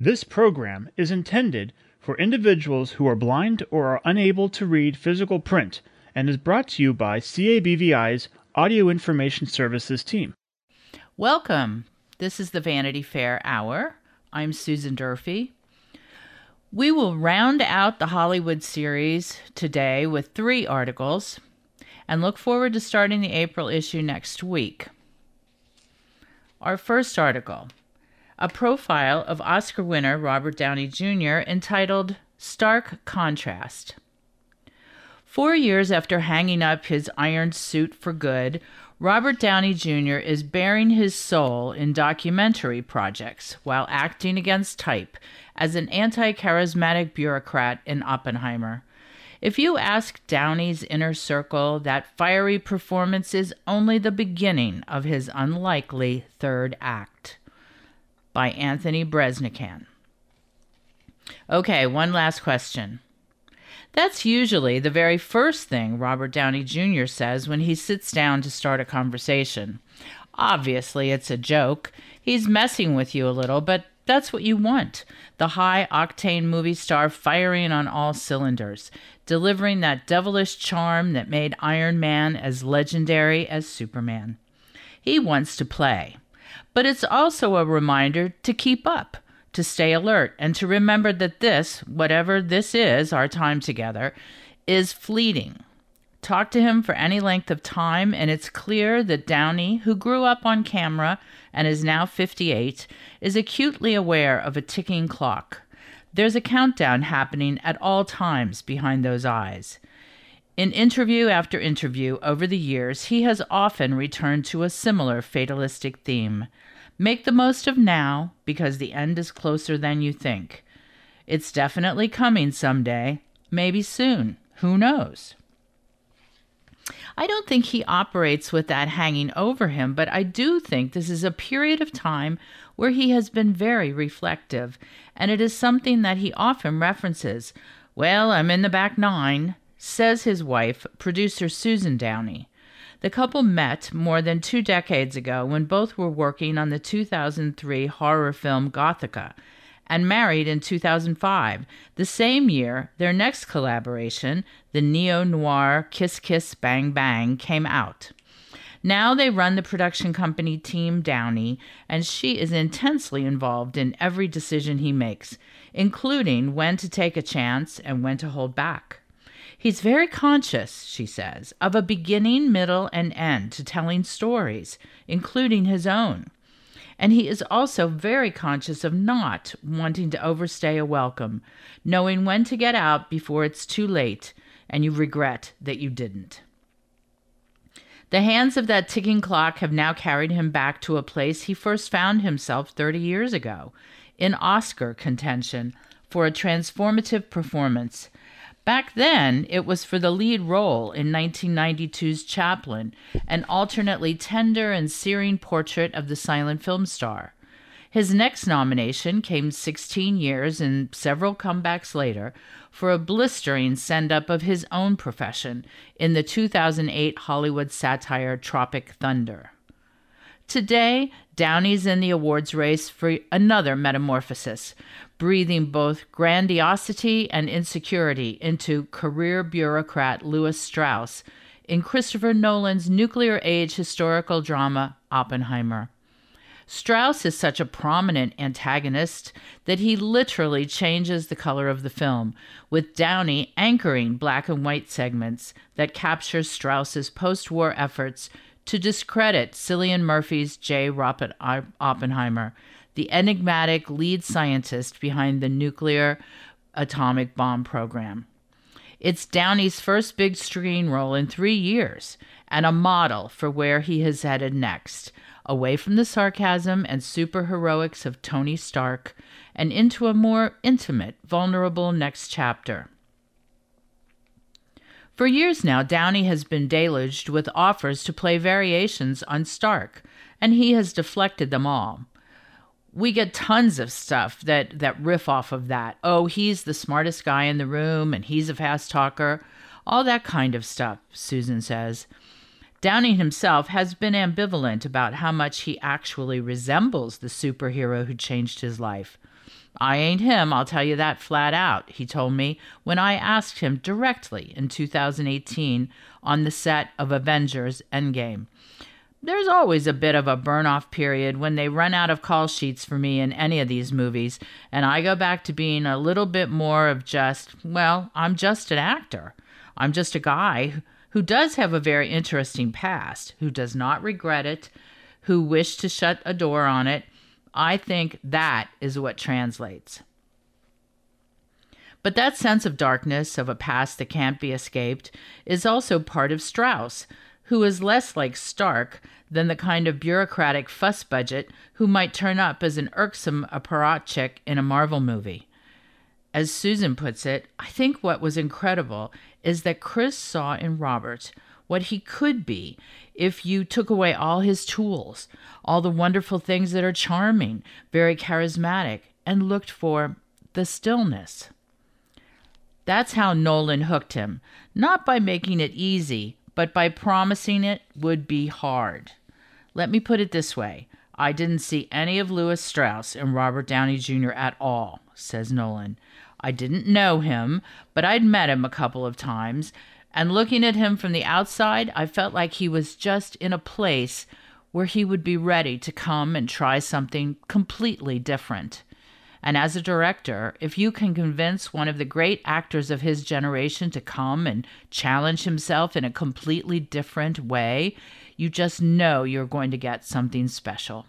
This program is intended for individuals who are blind or are unable to read physical print and is brought to you by CABVI's Audio Information Services team. Welcome. This is the Vanity Fair Hour. I'm Susan Durfee. We will round out the Hollywood series today with 3 articles and look forward to starting the April issue next week. Our first article, a profile of Oscar winner Robert Downey Jr. entitled Stark Contrast. 4 years after hanging up his iron suit for good, Robert Downey Jr. is bearing his soul in documentary projects while acting against type as an anti-charismatic bureaucrat in Oppenheimer. If you ask Downey's inner circle, that fiery performance is only the beginning of his unlikely third act. By Anthony Breznican. Okay, one last question. That's usually the very first thing Robert Downey Jr. says when he sits down to start a conversation. Obviously, it's a joke. He's messing with you a little, but that's what you want. The high-octane movie star firing on all cylinders, delivering that devilish charm that made Iron Man as legendary as Superman. He wants to play. But it's also a reminder to keep up, to stay alert, and to remember that this, whatever this is, our time together, is fleeting. Talk to him for any length of time, and it's clear that Downey, who grew up on camera and is now 58, is acutely aware of a ticking clock. There's a countdown happening at all times behind those eyes. In interview after interview over the years, he has often returned to a similar fatalistic theme. Make the most of now, because the end is closer than you think. It's definitely coming someday, maybe soon, who knows? I don't think he operates with that hanging over him, but I do think this is a period of time where he has been very reflective, and it is something that he often references. Well, I'm in the back 9, says his wife, producer Susan Downey. The couple met more than 2 decades ago when both were working on the 2003 horror film Gothika, and married in 2005, the same year their next collaboration, the neo-noir Kiss Kiss Bang Bang, came out. Now they run the production company Team Downey, and she is intensely involved in every decision he makes, including when to take a chance and when to hold back. He's very conscious, she says, of a beginning, middle, and end to telling stories, including his own. And he is also very conscious of not wanting to overstay a welcome, knowing when to get out before it's too late and you regret that you didn't. The hands of that ticking clock have now carried him back to a place he first found himself 30 years ago, in Oscar contention for a transformative performance. Back then, it was for the lead role in 1992's Chaplin, an alternately tender and searing portrait of the silent film star. His next nomination came 16 years and several comebacks later for a blistering send-up of his own profession in the 2008 Hollywood satire Tropic Thunder. Today, Downey's in the awards race for another metamorphosis, breathing both grandiosity and insecurity into career bureaucrat Lewis Strauss in Christopher Nolan's nuclear age historical drama Oppenheimer. Strauss is such a prominent antagonist that he literally changes the color of the film, with Downey anchoring black and white segments that capture Strauss's post-war efforts to discredit Cillian Murphy's J. Robert Oppenheimer, the enigmatic lead scientist behind the nuclear atomic bomb program. It's Downey's first big screen role in 3 years and a model for where he is headed next, away from the sarcasm and superheroics of Tony Stark and into a more intimate, vulnerable next chapter. For years now, Downey has been deluged with offers to play variations on Stark, and he has deflected them all. We get tons of stuff that riff off of that. Oh, he's the smartest guy in the room, and he's a fast talker. All that kind of stuff, Susan says. Downey himself has been ambivalent about how much he actually resembles the superhero who changed his life. I ain't him, I'll tell you that flat out, he told me when I asked him directly in 2018 on the set of Avengers Endgame. There's always a bit of a burn-off period when they run out of call sheets for me in any of these movies, and I go back to being a little bit more of just, well, I'm just an actor. I'm just a guy who does have a very interesting past, who does not regret it, who wished to shut a door on it. I think that is what translates. But that sense of darkness, of a past that can't be escaped, is also part of Strauss, who is less like Stark than the kind of bureaucratic fuss budget who might turn up as an irksome apparatchik in a Marvel movie. As Susan puts it, I think what was incredible is that Chris saw in Robert what he could be if you took away all his tools, all the wonderful things that are charming, very charismatic, and looked for the stillness. That's how Nolan hooked him, not by making it easy, but by promising it would be hard. Let me put it this way. I didn't see any of Lewis Strauss in Robert Downey Jr. at all, says Nolan. I didn't know him, but I'd met him a couple of times, and looking at him from the outside, I felt like he was just in a place where he would be ready to come and try something completely different. And as a director, if you can convince one of the great actors of his generation to come and challenge himself in a completely different way, you just know you're going to get something special.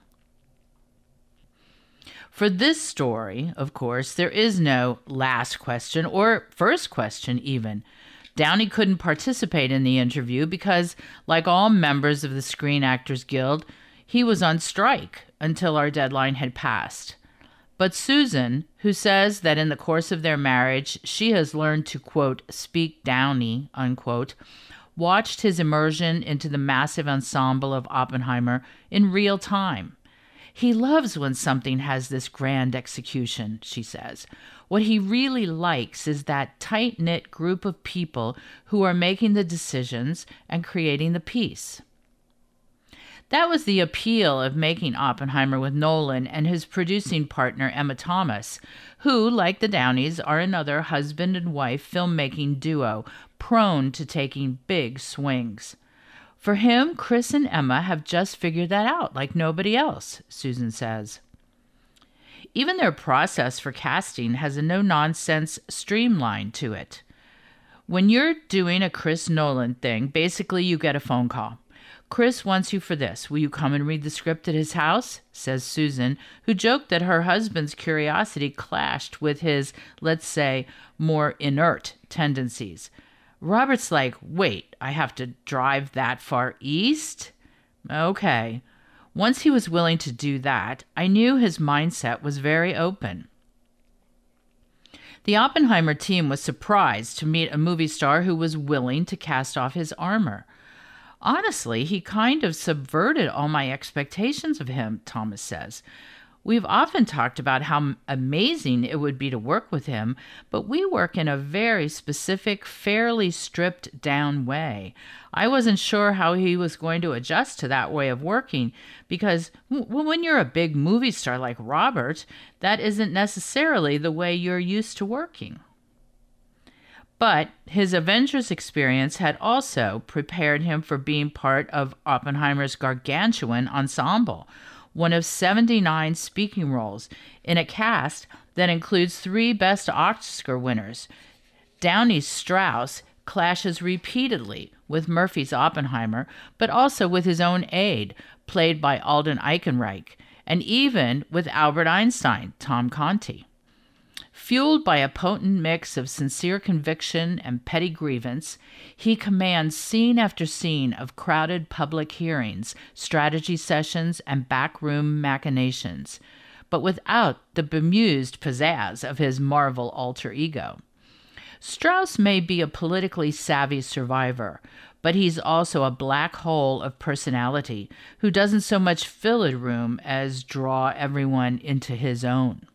For this story, of course, there is no last question or first question even. Downey couldn't participate in the interview because, like all members of the Screen Actors Guild, he was on strike until our deadline had passed. But Susan, who says that in the course of their marriage, she has learned to, quote, speak Downey, unquote, watched his immersion into the massive ensemble of Oppenheimer in real time. He loves when something has this grand execution, she says. What he really likes is that tight-knit group of people who are making the decisions and creating the piece. That was the appeal of making Oppenheimer with Nolan and his producing partner Emma Thomas, who, like the Downeys, are another husband and wife filmmaking duo prone to taking big swings. For him, Chris and Emma have just figured that out like nobody else, Susan says. Even their process for casting has a no-nonsense streamline to it. When you're doing a Chris Nolan thing, basically you get a phone call. Chris wants you for this. Will you come and read the script at his house? Says Susan, who joked that her husband's curiosity clashed with his, let's say, more inert tendencies. Robert's like, wait, I have to drive that far east? Okay. Once he was willing to do that, I knew his mindset was very open. The Oppenheimer team was surprised to meet a movie star who was willing to cast off his armor. Honestly, he kind of subverted all my expectations of him, Thomas says. We've often talked about how amazing it would be to work with him, but we work in a very specific, fairly stripped down way. I wasn't sure how he was going to adjust to that way of working because when you're a big movie star like Robert, that isn't necessarily the way you're used to working. But his Avengers experience had also prepared him for being part of Oppenheimer's gargantuan ensemble, one of 79 speaking roles in a cast that includes 3 Best Oscar winners. Downey's Strauss clashes repeatedly with Murphy's Oppenheimer, but also with his own aide, played by Alden Ehrenreich, and even with Albert Einstein, Tom Conti. Fueled by a potent mix of sincere conviction and petty grievance, he commands scene after scene of crowded public hearings, strategy sessions, and backroom machinations, but without the bemused pizzazz of his Marvel alter ego. Strauss may be a politically savvy survivor, but he's also a black hole of personality who doesn't so much fill a room as draw everyone into his own.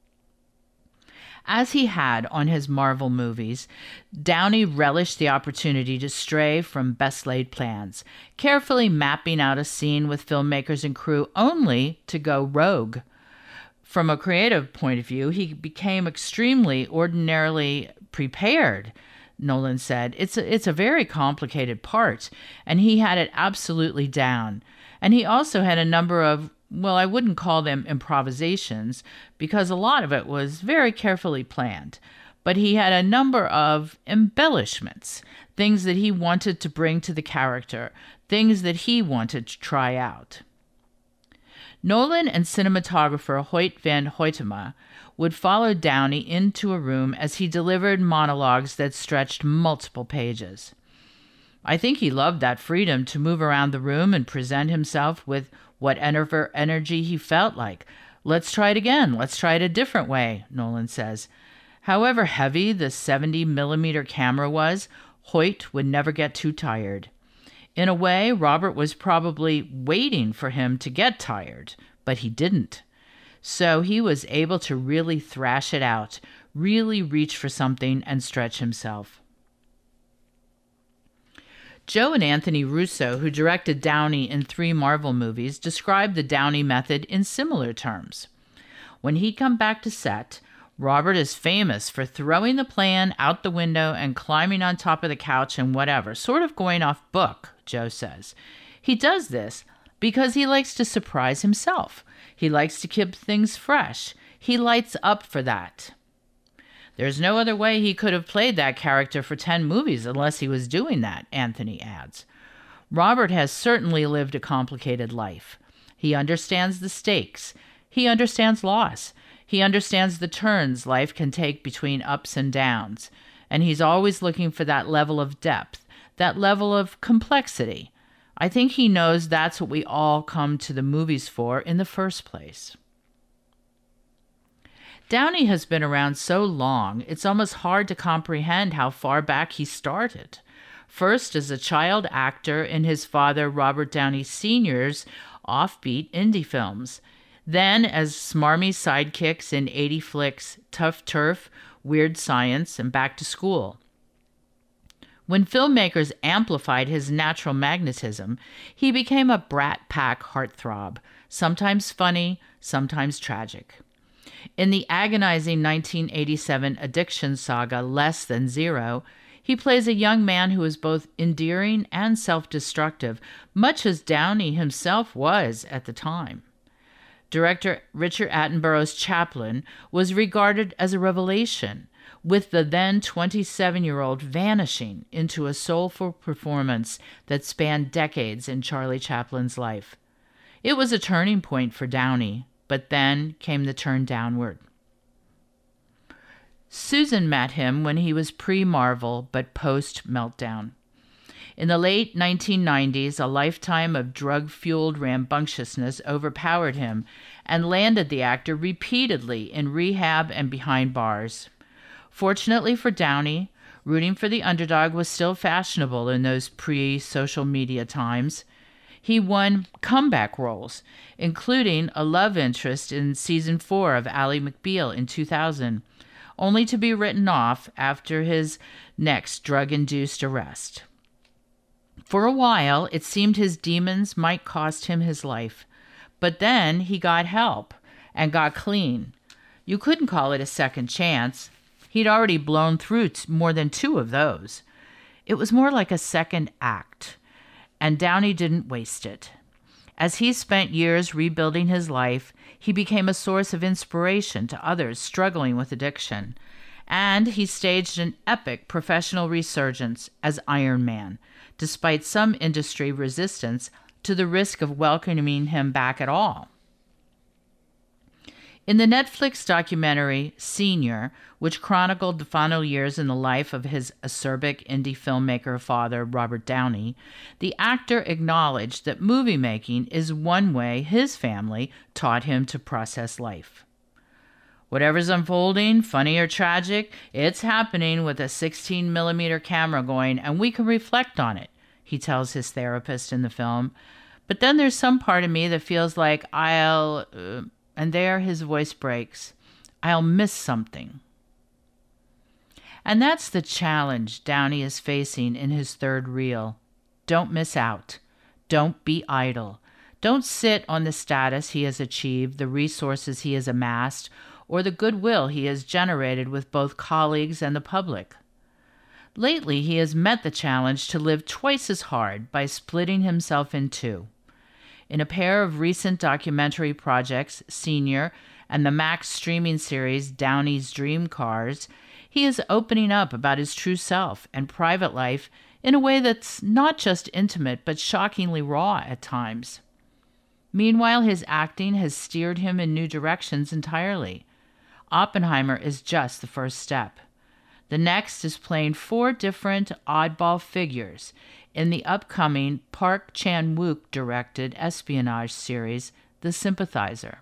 As he had on his Marvel movies, Downey relished the opportunity to stray from best-laid plans, carefully mapping out a scene with filmmakers and crew only to go rogue. From a creative point of view, he became extremely ordinarily prepared, Nolan said. It's a very complicated part, and he had it absolutely down. And he also had a number of, well, I wouldn't call them improvisations, because a lot of it was very carefully planned. But he had a number of embellishments, things that he wanted to bring to the character, things that he wanted to try out. Nolan and cinematographer Hoyt van Hoytema would follow Downey into a room as he delivered monologues that stretched multiple pages. I think he loved that freedom to move around the room and present himself with whatever energy he felt like. Let's try it again. Let's try it a different way, Nolan says. However heavy the 70mm camera was, Hoyt would never get too tired. In a way, Robert was probably waiting for him to get tired, but he didn't. So he was able to really thrash it out, really reach for something and stretch himself. Joe and Anthony Russo, who directed Downey in 3 Marvel movies, described the Downey method in similar terms. When he'd come back to set, Robert is famous for throwing the plan out the window and climbing on top of the couch and whatever, sort of going off book, Joe says. He does this because he likes to surprise himself. He likes to keep things fresh. He lights up for that. There's no other way he could have played that character for 10 movies unless he was doing that, Anthony adds. Robert has certainly lived a complicated life. He understands the stakes. He understands loss. He understands the turns life can take between ups and downs. And he's always looking for that level of depth, that level of complexity. I think he knows that's what we all come to the movies for in the first place. Downey has been around so long, it's almost hard to comprehend how far back he started. First as a child actor in his father Robert Downey Sr.'s offbeat indie films, then as smarmy sidekicks in 80 flicks Tough Turf, Weird Science, and Back to School. When filmmakers amplified his natural magnetism, he became a Brat Pack heartthrob, sometimes funny, sometimes tragic. In the agonizing 1987 addiction saga Less Than Zero, he plays a young man who is both endearing and self-destructive, much as Downey himself was at the time. Director Richard Attenborough's Chaplin was regarded as a revelation, with the then 27-year-old vanishing into a soulful performance that spanned decades in Charlie Chaplin's life. It was a turning point for Downey, but then came the turn downward. Susan met him when he was pre-Marvel but post-Meltdown. In the late 1990s, a lifetime of drug-fueled rambunctiousness overpowered him and landed the actor repeatedly in rehab and behind bars. Fortunately for Downey, rooting for the underdog was still fashionable in those pre-social media times. He won comeback roles, including a love interest in season 4 of Ally McBeal in 2000, only to be written off after his next drug-induced arrest. For a while, it seemed his demons might cost him his life, but then he got help and got clean. You couldn't call it a second chance. He'd already blown through more than 2 of those. It was more like a second act, and Downey didn't waste it. As he spent years rebuilding his life, he became a source of inspiration to others struggling with addiction, and he staged an epic professional resurgence as Iron Man, despite some industry resistance to the risk of welcoming him back at all. In the Netflix documentary Senior, which chronicled the final years in the life of his acerbic indie filmmaker father, Robert Downey, the actor acknowledged that movie making is one way his family taught him to process life. Whatever's unfolding, funny or tragic, it's happening with a 16mm camera going, and we can reflect on it, he tells his therapist in the film. But then there's some part of me that feels like and there his voice breaks, I'll miss something. And that's the challenge Downey is facing in his third reel. Don't miss out. Don't be idle. Don't sit on the status he has achieved, the resources he has amassed, or the goodwill he has generated with both colleagues and the public. Lately, he has met the challenge to live twice as hard by splitting himself in two. In a pair of recent documentary projects, Senior and the Max streaming series Downey's Dream Cars, he is opening up about his true self and private life in a way that's not just intimate but shockingly raw at times. Meanwhile, his acting has steered him in new directions entirely. Oppenheimer is just the first step. The next is playing 4 different oddball figures in the upcoming Park Chan-wook directed espionage series, The Sympathizer.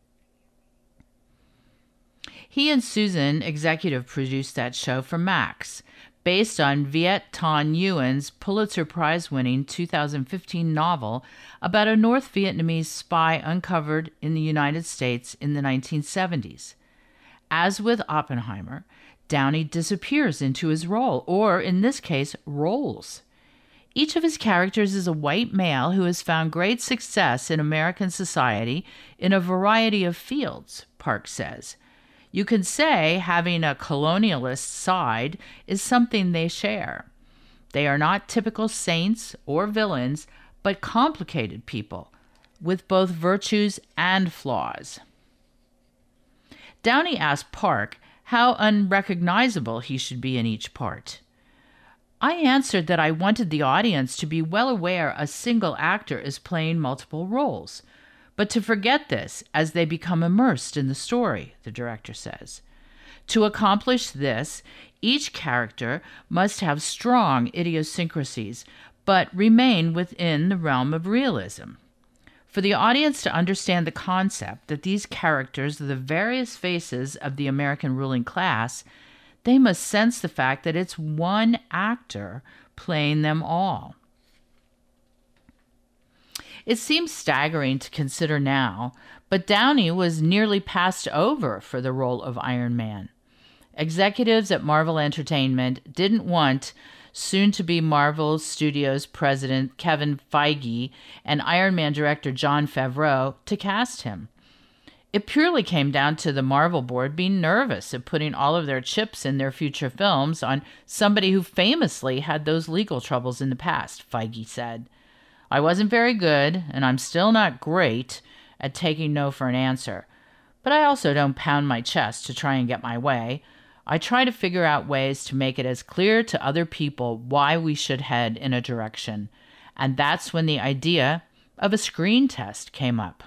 He and Susan executive produced that show for Max, based on Viet Thanh Nguyen's Pulitzer Prize-winning 2015 novel about a North Vietnamese spy uncovered in the United States in the 1970s. As with Oppenheimer, Downey disappears into his role, or in this case, roles. Each of his characters is a white male who has found great success in American society in a variety of fields, Park says. You can say having a colonialist side is something they share. They are not typical saints or villains, but complicated people with both virtues and flaws. Downey asked Park how unrecognizable he should be in each part. I answered that I wanted the audience to be well aware a single actor is playing multiple roles, but to forget this as they become immersed in the story, the director says. To accomplish this, each character must have strong idiosyncrasies, but remain within the realm of realism. For the audience to understand the concept that these characters are the various faces of the American ruling class, they must sense the fact that it's one actor playing them all. It seems staggering to consider now, but Downey was nearly passed over for the role of Iron Man. Executives at Marvel Entertainment didn't want soon-to-be Marvel Studios president Kevin Feige and Iron Man director Jon Favreau to cast him. It purely came down to the Marvel board being nervous of putting all of their chips in their future films on somebody who famously had those legal troubles in the past, Feige said. I wasn't very good, and I'm still not great at taking no for an answer. But I also don't pound my chest to try and get my way. I try to figure out ways to make it as clear to other people why we should head in a direction. And that's when the idea of a screen test came up.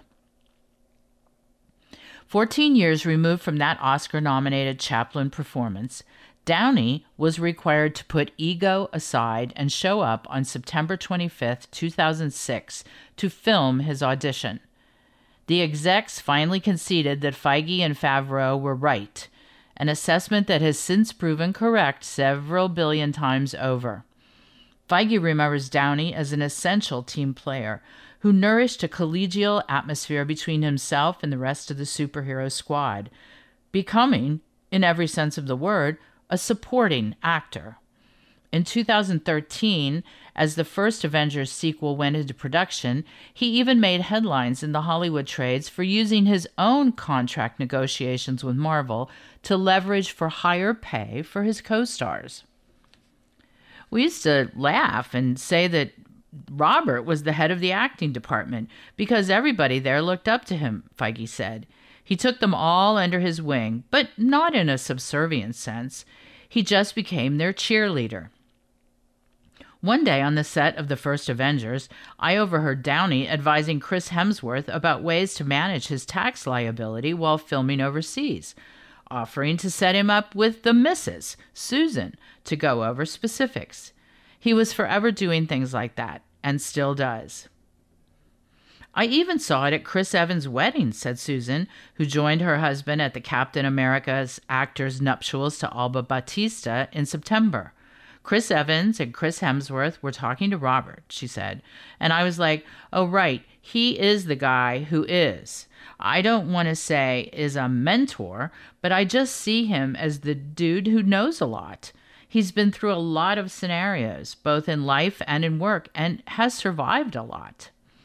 14 years removed from that Oscar-nominated Chaplin performance, Downey was required to put ego aside and show up on September 25, 2006, to film his audition. The execs finally conceded that Feige and Favreau were right, an assessment that has since proven correct several billion times over. Feige remembers Downey as an essential team player who nourished a collegial atmosphere between himself and the rest of the superhero squad, becoming, in every sense of the word, a supporting actor. In 2013, as the first Avengers sequel went into production, he even made headlines in the Hollywood trades for using his own contract negotiations with Marvel to leverage for higher pay for his co-stars. We used to laugh and say that Robert was the head of the acting department because everybody there looked up to him, Feige said. He took them all under his wing, but not in a subservient sense. He just became their cheerleader. One day on the set of the first Avengers, I overheard Downey advising Chris Hemsworth about ways to manage his tax liability while filming overseas, offering to set him up with the Mrs., Susan, to go over specifics. He was forever doing things like that, and still does. I even saw it at Chris Evans' wedding, said Susan, who joined her husband at the Captain America's actor's nuptials to Alba Batista in September. Chris Evans and Chris Hemsworth were talking to Robert, she said, and I was like, oh, right, he is the guy who is. I don't want to say is a mentor, but I just see him as the dude who knows a lot. He's been through a lot of scenarios, both in life and in work, and has survived a lot.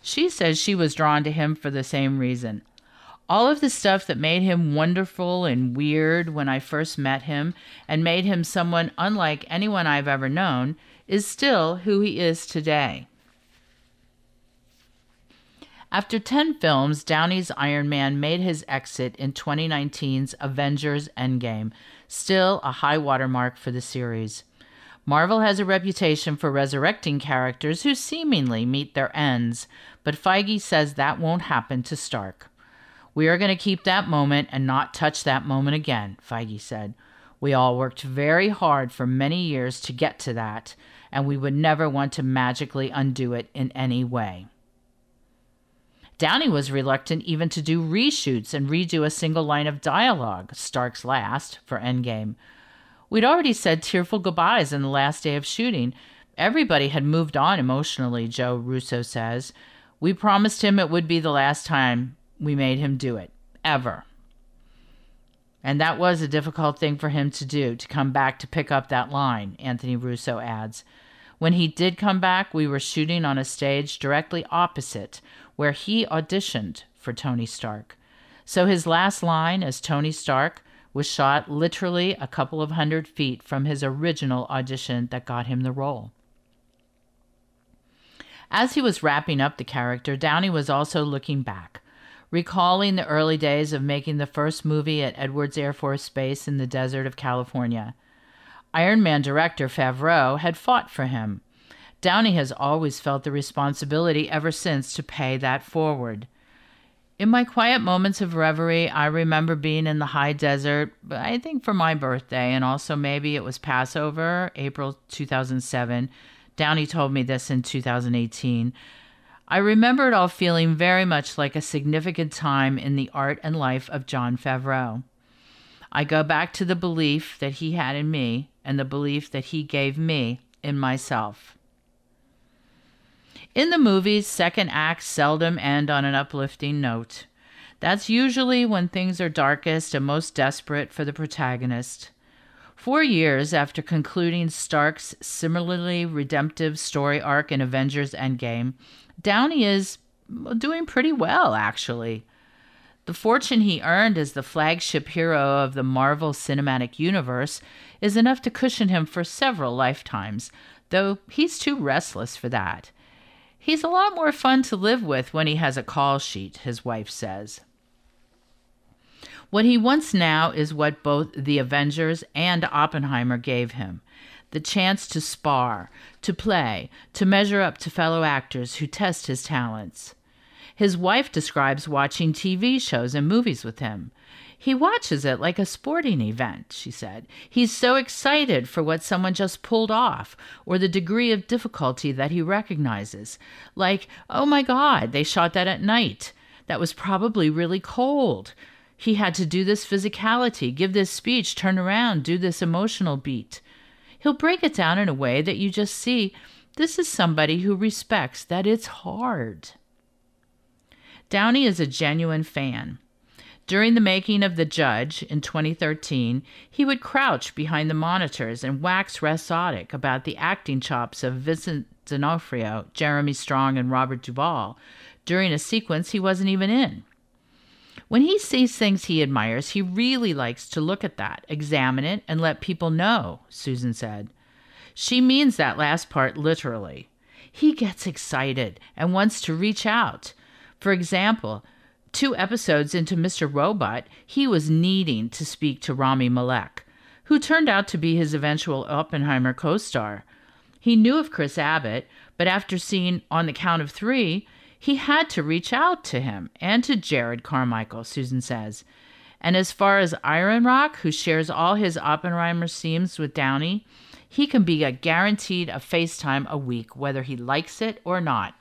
She says she was drawn to him for the same reason. All of the stuff that made him wonderful and weird when I first met him and made him someone unlike anyone I've ever known is still who he is today. After 10 films, Downey's Iron Man made his exit in 2019's Avengers Endgame, still a high watermark for the series. Marvel has a reputation for resurrecting characters who seemingly meet their ends, but Feige says that won't happen to Stark. "We are going to keep that moment and not touch that moment again," Feige said. "We all worked very hard for many years to get to that, and we would never want to magically undo it in any way." Downey was reluctant even to do reshoots and redo a single line of dialogue, Stark's last, for Endgame. We'd already said tearful goodbyes in the last day of shooting. Everybody had moved on emotionally, Joe Russo says. "We promised him it would be the last time we made him do it, ever." And that was a difficult thing for him to do, to come back to pick up that line, Anthony Russo adds. When he did come back, we were shooting on a stage directly opposite where he auditioned for Tony Stark. So his last line as Tony Stark was shot literally a couple of 100 feet from his original audition that got him the role. As he was wrapping up the character, Downey was also looking back, recalling the early days of making the first movie at Edwards Air Force Base in the desert of California. Iron Man director Favreau had fought for him. Downey has always felt the responsibility ever since to pay that forward. "In my quiet moments of reverie, I remember being in the high desert, I think for my birthday, and also maybe it was Passover, April 2007. Downey told me this in 2018. I remember it all feeling very much like a significant time in the art and life of Jon Favreau. I go back to the belief that he had in me and the belief that he gave me in myself." In the movies, second acts seldom end on an uplifting note. That's usually when things are darkest and most desperate for the protagonist. 4 years after concluding Stark's similarly redemptive story arc in Avengers Endgame, Downey is doing pretty well, actually. The fortune he earned as the flagship hero of the Marvel Cinematic Universe is enough to cushion him for several lifetimes, though he's too restless for that. He's a lot more fun to live with when he has a call sheet, his wife says. What he wants now is what both the Avengers and Oppenheimer gave him: the chance to spar, to play, to measure up to fellow actors who test his talents. His wife describes watching TV shows and movies with him. "He watches it like a sporting event," she said. "He's so excited for what someone just pulled off, or the degree of difficulty that he recognizes. Like, oh my God, they shot that at night. That was probably really cold. He had to do this physicality, give this speech, turn around, do this emotional beat." He'll break it down in a way that you just see this is somebody who respects that it's hard. Downey is a genuine fan. During the making of The Judge in 2013, he would crouch behind the monitors and wax rhapsodic about the acting chops of Vincent D'Onofrio, Jeremy Strong, and Robert Duvall during a sequence he wasn't even in. When he sees things he admires, he really likes to look at that, examine it, and let people know, Susan said. She means that last part literally. He gets excited and wants to reach out. For example, 2 episodes into Mr. Robot, he was needing to speak to Rami Malek, who turned out to be his eventual Oppenheimer co-star. He knew of Chris Abbott, but after seeing On the Count of 3, he had to reach out to him and to Jared Carmichael, Susan says. And as far as Iron Rock, who shares all his Oppenheimer scenes with Downey, he can be guaranteed a FaceTime a week, whether he likes it or not.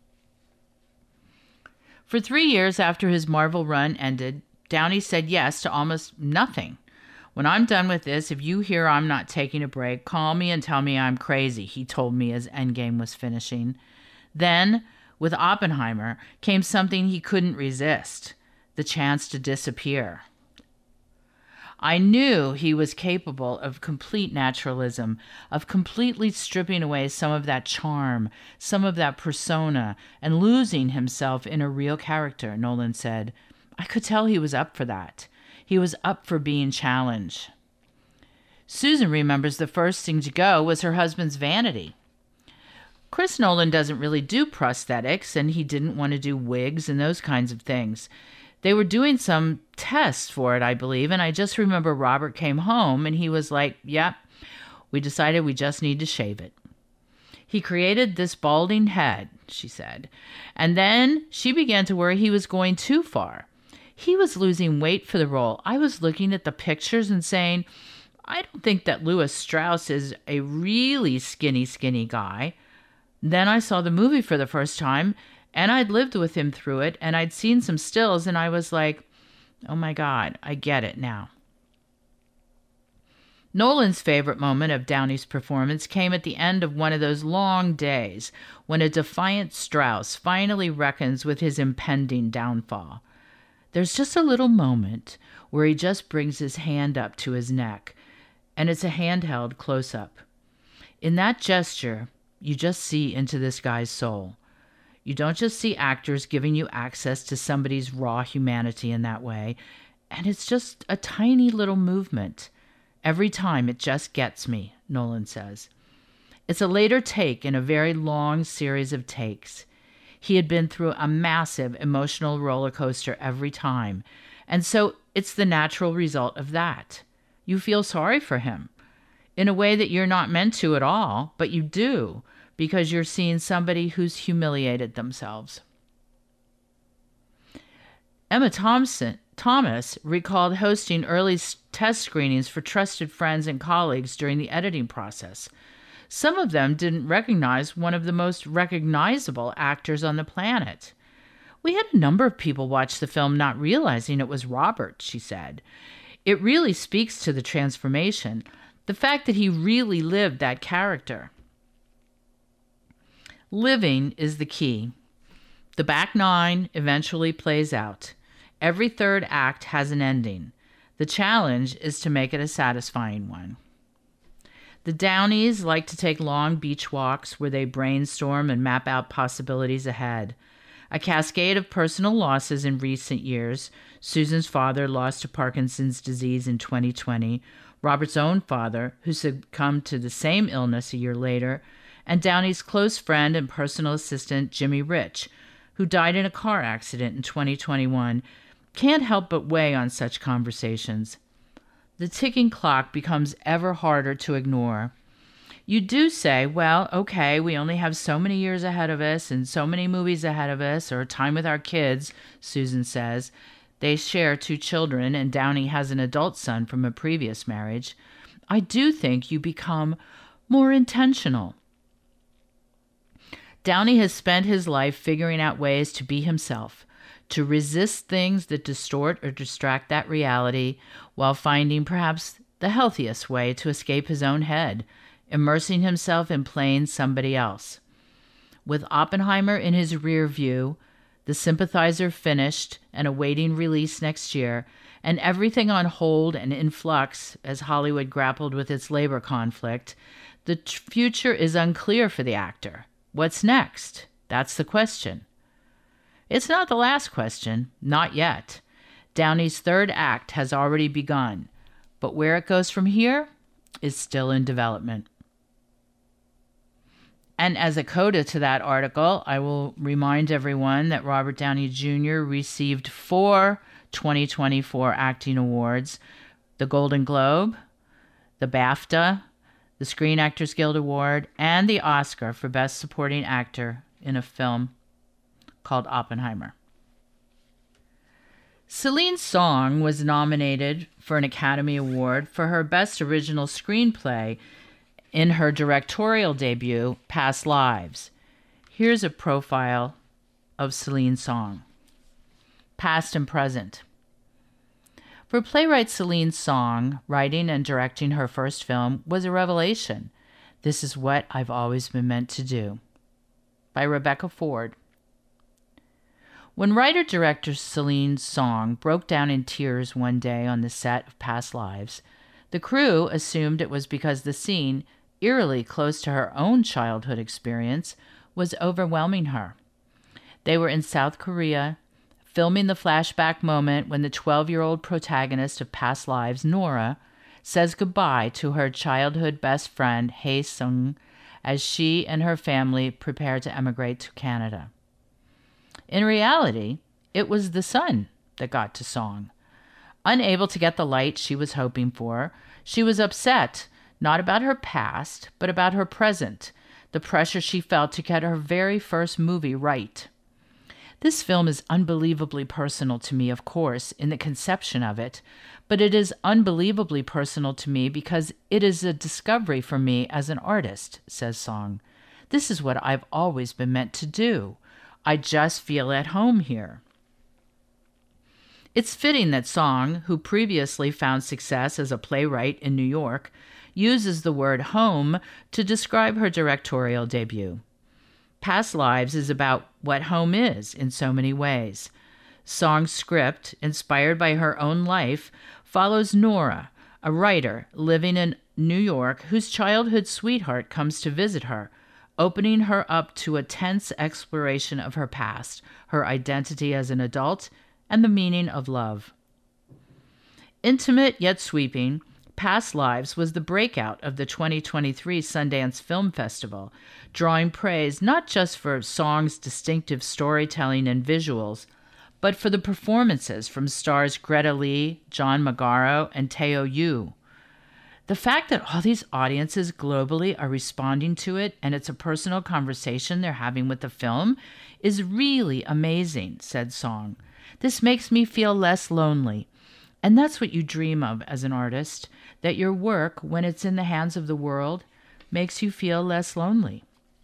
For 3 years after his Marvel run ended, Downey said yes to almost nothing. "When I'm done with this, if you hear I'm not taking a break, call me and tell me I'm crazy," he told me as Endgame was finishing. Then, with Oppenheimer, came something he couldn't resist: the chance to disappear. I knew he was capable of complete naturalism, of completely stripping away some of that charm, some of that persona, and losing himself in a real character, Nolan said. I could tell he was up for that. He was up for being challenged. Susan remembers the first thing to go was her husband's vanity. Chris Nolan doesn't really do prosthetics, and he didn't want to do wigs and those kinds of things. They were doing some tests for it, I believe, and I just remember Robert came home and he was like, yep, we decided we just need to shave it. He created this balding head, she said, and then she began to worry he was going too far. He was losing weight for the role. I was looking at the pictures and saying, I don't think that Lewis Strauss is a really skinny guy. Then I saw the movie for the first time, and I'd lived with him through it, and I'd seen some stills, and I was like, oh my God, I get it now. Nolan's favorite moment of Downey's performance came at the end of one of those long days when a defiant Strauss finally reckons with his impending downfall. There's just a little moment where he just brings his hand up to his neck, and it's a handheld close-up. In that gesture, you just see into this guy's soul. You don't just see actors giving you access to somebody's raw humanity in that way, and it's just a tiny little movement. Every time it just gets me, Nolan says. It's a later take in a very long series of takes. He had been through a massive emotional roller coaster every time, and so it's the natural result of that. You feel sorry for him in a way that you're not meant to at all, but you do, because you're seeing somebody who's humiliated themselves. Emma Thomas recalled hosting early test screenings for trusted friends and colleagues during the editing process. Some of them didn't recognize one of the most recognizable actors on the planet. We had a number of people watch the film not realizing it was Robert, she said. It really speaks to the transformation, the fact that he really lived that character. Living is the key. The back nine eventually plays out. Every third act has an ending. The challenge is to make it a satisfying one. The Downeys like to take long beach walks where they brainstorm and map out possibilities ahead. A cascade of personal losses in recent years. Susan's father lost to Parkinson's disease in 2020, Robert's own father, who succumbed to the same illness a year later, and Downey's close friend and personal assistant, Jimmy Rich, who died in a car accident in 2021, can't help but weigh on such conversations. The ticking clock becomes ever harder to ignore. You do say, well, okay, we only have so many years ahead of us and so many movies ahead of us, or time with our kids, Susan says. They share 2 children, and Downey has an adult son from a previous marriage. I do think you become more intentional. Downey has spent his life figuring out ways to be himself, to resist things that distort or distract that reality, while finding perhaps the healthiest way to escape his own head, immersing himself in playing somebody else. With Oppenheimer in his rear view, The Sympathizer finished and awaiting release next year, and everything on hold and in flux as Hollywood grappled with its labor conflict, the future is unclear for the actor. What's next? That's the question. It's not the last question, not yet. Downey's third act has already begun, but where it goes from here is still in development. And as a coda to that article, I will remind everyone that Robert Downey Jr. received 4 2024 acting awards: the Golden Globe, the BAFTA, the Screen Actors Guild Award, and the Oscar for Best Supporting Actor in a film called Oppenheimer. Celine Song was nominated for an Academy Award for her Best Original Screenplay in her directorial debut, Past Lives. Here's a profile of Celine Song. Past and present. For playwright Celine Song, writing and directing her first film was a revelation. This is what I've always been meant to do. By Rebecca Ford. When writer-director Celine Song broke down in tears one day on the set of Past Lives, the crew assumed it was because the scene, eerily close to her own childhood experience, was overwhelming her. They were in South Korea, filming the flashback moment when the 12-year-old protagonist of Past Lives, Nora, says goodbye to her childhood best friend, Hae Sung, as she and her family prepare to emigrate to Canada. In reality, it was the sun that got to Song. Unable to get the light she was hoping for, she was upset, not about her past, but about her present, the pressure she felt to get her very first movie right. This film is unbelievably personal to me, of course, in the conception of it, but it is unbelievably personal to me because it is a discovery for me as an artist, says Song. This is what I've always been meant to do. I just feel at home here. It's fitting that Song, who previously found success as a playwright in New York, uses the word home to describe her directorial debut. Past Lives is about what home is in so many ways. Song's script, inspired by her own life, follows Nora, a writer living in New York whose childhood sweetheart comes to visit her, opening her up to a tense exploration of her past, her identity as an adult, and the meaning of love. Intimate yet sweeping, Past Lives was the breakout of the 2023 Sundance Film Festival, drawing praise not just for Song's distinctive storytelling and visuals, but for the performances from stars Greta Lee, John Magaro, and Teo Yoo. The fact that all these audiences globally are responding to it and it's a personal conversation they're having with the film is really amazing, said Song. This makes me feel less lonely. And that's what you dream of as an artist, that your work, when it's in the hands of the world, makes you feel less lonely.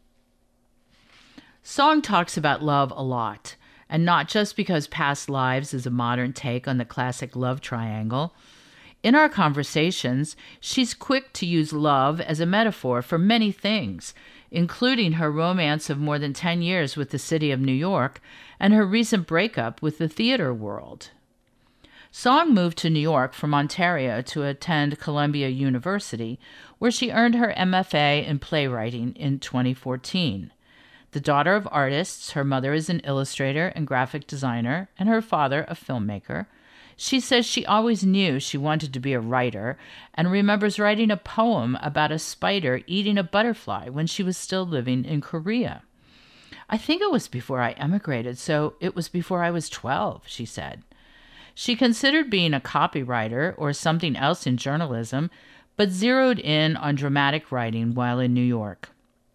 Song talks about love a lot, and not just because Past Lives is a modern take on the classic love triangle. In our conversations, she's quick to use love as a metaphor for many things, including her romance of more than 10 years with the city of New York and her recent breakup with the theater world. Song moved to New York from Ontario to attend Columbia University, where she earned her MFA in playwriting in 2014. The daughter of artists, her mother is an illustrator and graphic designer, and her father a filmmaker. She says she always knew she wanted to be a writer and remembers writing a poem about a spider eating a butterfly when she was still living in Korea. I think it was before I emigrated, so it was before I was 12, she said. She considered being a copywriter or something else in journalism, but zeroed in on dramatic writing while in New York.